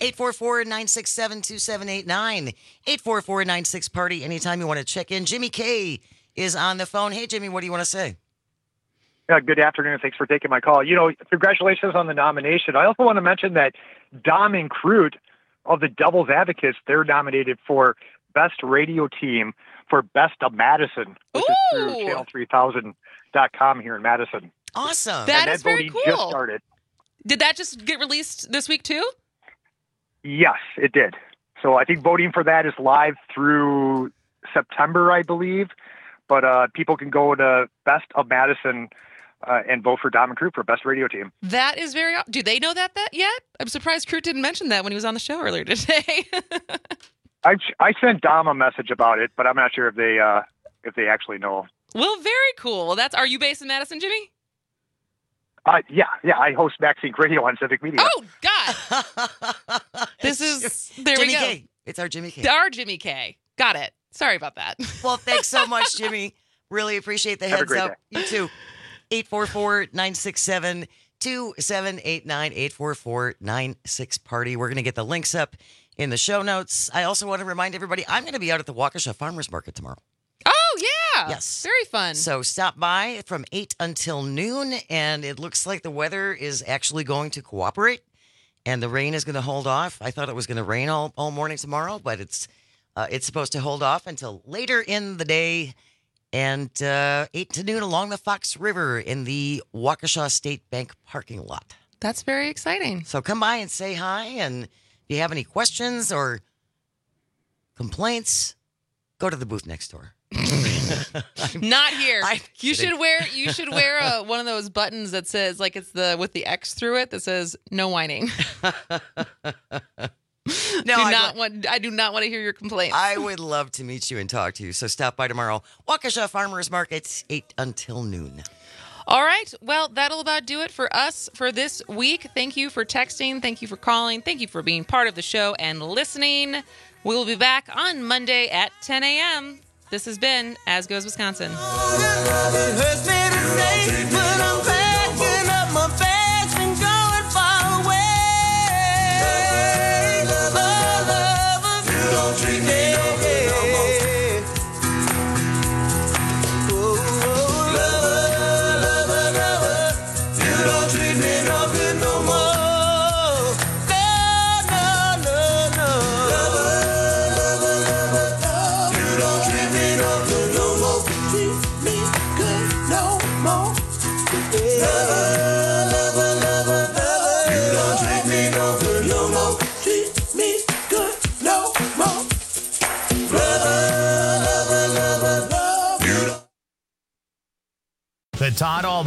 844-967-2789. 844-96-PARTY. Anytime you want to check in. Jimmy K is on the phone. Hey, Jimmy, what do you want to say? Good afternoon. Thanks for taking my call. Congratulations on the nomination. I also want to mention that Dom and Crute of the Devil's Advocates, they're nominated for Best Radio Team for Best of Madison, which is through channel3000.com here in Madison. Awesome. That is very cool. Just started. Did that just get released this week too? Yes, it did. So I think voting for that is live through September, I believe. But people can go to Best of Madison and vote for Dom and Crute for Best Radio Team. That is very... Do they know that yet? I'm surprised Crute didn't mention that when he was on the show earlier today. I sent Dom a message about it, but I'm not sure if they actually know. Well, very cool. Are you based in Madison, Jimmy? Yeah. I host Maxine Radio on Civic Media. Oh, God. There Jimmy we go. K. It's our Jimmy K. Our Jimmy K. Got it. Sorry about that. Well, thanks so much, Jimmy. Really appreciate the heads up. Day. You too. 844-967-2789. 844-96-PARTY. We're going to get the links up in the show notes. I also want to remind everybody, I'm going to be out at the Waukesha Farmers Market tomorrow. Oh, yeah. Yes. Very fun. So stop by from 8 until noon, and it looks like the weather is actually going to cooperate, and the rain is going to hold off. I thought it was going to rain all morning tomorrow, but it's supposed to hold off until later in the day, and 8 to noon along the Fox River in the Waukesha State Bank parking lot. That's very exciting. So come by and say hi, and if you have any questions or complaints, go to the booth next door. Not here. You kidding. should wear one of those buttons that says, like, it's with the X through it that says no whining. No, I do not want to hear your complaints. I would love to meet you and talk to you. So stop by tomorrow. Waukesha Farmers Market, 8 until noon. All right. Well, that'll about do it for us for this week. Thank you for texting. Thank you for calling. Thank you for being part of the show and listening. We will be back on Monday at 10 a.m. This has been As Goes Wisconsin. It hurts me to say, but I'm packing up my bags and going far away. Lover, you don't treat me no good no more. Lover, you don't treat me no good no more. No. Lover, you don't treat me no good no more. Treat me good no more.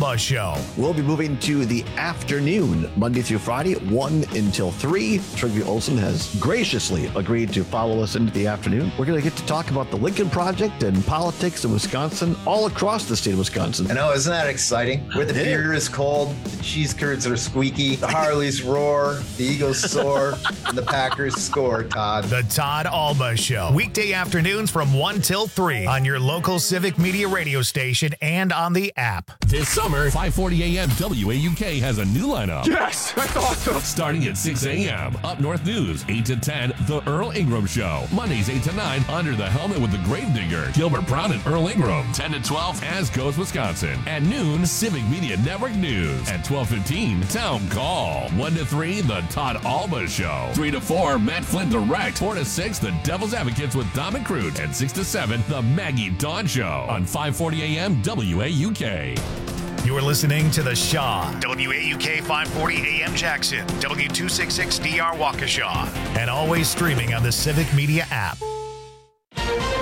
Alba Show. We'll be moving to the afternoon, Monday through Friday, 1 until 3. Trygve Olsen has graciously agreed to follow us into the afternoon. We're going to get to talk about the Lincoln Project and politics in Wisconsin, all across the state of Wisconsin. I know, isn't that exciting? Where the beer is cold, the cheese curds are squeaky, the Harleys roar, the Eagles soar, and the Packers score, Todd. The Todd Alba Show. Weekday afternoons from 1 till 3 on your local Civic Media radio station and on the app. This summer, 5:40 a.m. WAUK has a new lineup. Yes, that's awesome. Starting at 6 a.m. Up North News, 8 to 10, The Earl Ingram Show. Mondays, 8 to 9, Under the Helmet with the Gravedigger, Gilbert Brown and Earl Ingram. 10 to 12, As Goes Wisconsin. At noon, Civic Media Network News. At 12:15, Town Call. 1 to 3, The Todd Alba Show. 3 to 4, Matt Flynn Direct. 4 to 6, The Devil's Advocates with Dom and Crute. And 6 to 7, The Maggie Dawn Show on 5:40 a.m. WAUK. You're listening to The Shaw, WAUK 540 AM Jackson, W266DR Waukesha, and always streaming on the Civic Media app.